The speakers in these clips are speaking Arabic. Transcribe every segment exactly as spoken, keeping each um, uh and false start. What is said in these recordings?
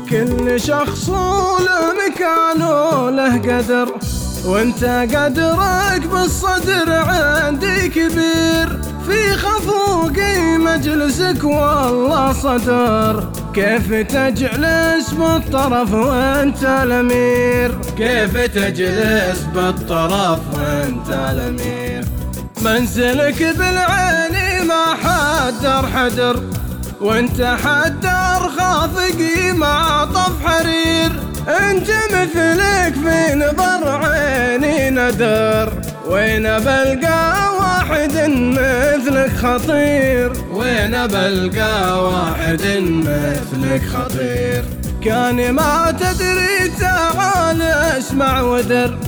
كل شخص له مكان وله قدر، وانت قدرك بالصدر عندي كبير. في خفوقي مجلسك والله صدر، كيف تجلس بالطرف وانت الامير؟ كيف تجلس بالطرف وانت الامير؟ منزلك بالعين ما حدر حدر، وانت حدر خافقي مع طف حرير. انت مثلك في نظر عيني ندر، وين بلقى واحد مثلك خطير؟ وين بلقى واحد مثلك خطير؟ كان ما تدري تعال اسمع ودر،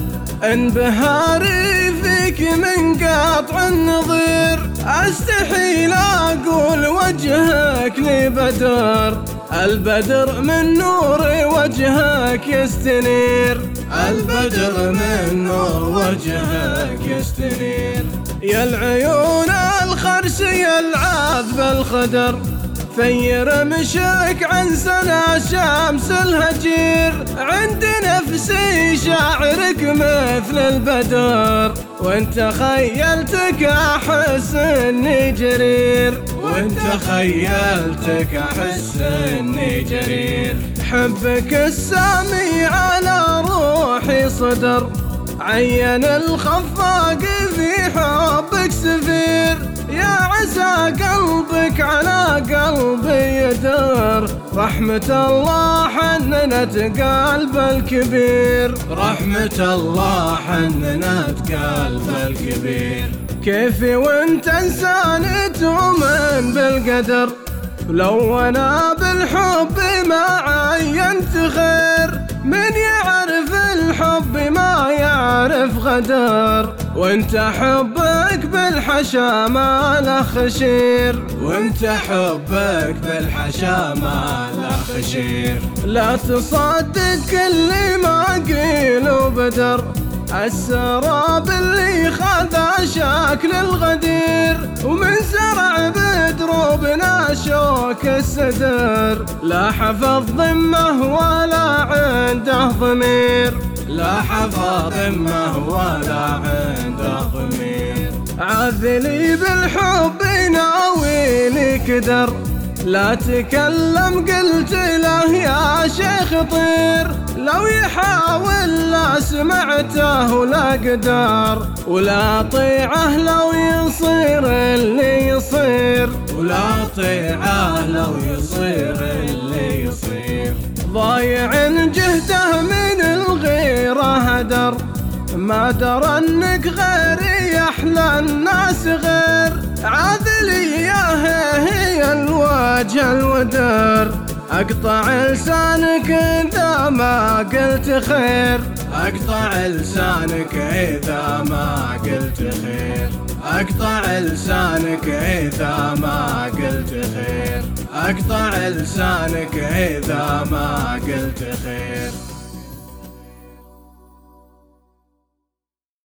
انبهاري فيك من قطع النظير. استحيل اقول وجهك لي بدر، البدر من نور وجهك يستنير. البدر من نور وجهك يستنير. يا العيون الخرسية العذب الخدر، ثير مشك عن سنة شمس الهجير. عند نفسي شاعرك مثل البدر، وانت خيلتك احس اني جرير. وانت خيلتك احس اني جرير. حبك السامي على روحي صدر، عين الخفاق في حبك سفير. يا عسى قلبك على قلبي يدر، رحمة الله حننت قلب الكبير. رحمة الله حننت قلب الكبير. كيفي وانت انسان تؤمن بالقدر، لو انا بالحب ما عينت خير. من يعرف الحب ما يعرف غدر، وانت حبك بالحشا ما له خشير. وانت حبك بالحشا ما له خشير. لا تصدق كل ما قيل وبدر، السراب اللي خذ شكل الغدير. ومن زرع بدروبنا شوك السدر، لا حفظ ذمه ولا عنده ضمير. لا حفظ ذمه ولا عنده ضمير. عذلي بالحب ناوي لي كدر، لا تكلم قلت له يا شيخ طير. لو يحاول لا سمعته ولا قدر، ولا طيعه لو يصير اللي يصير. ولا طيعه لو يصير اللي يصير. ضايع جهده من الغيرة هدر، ما درى انك غيري احلى الناس غير. عذلي يا هي الوجه الودر، اقطع لسانك اذا ما قلت خير. اقطع لسانك اذا ما قلت خير. اقطع لسانك اذا ما قلت خير. اقطع لسانك اذا ما قلت خير.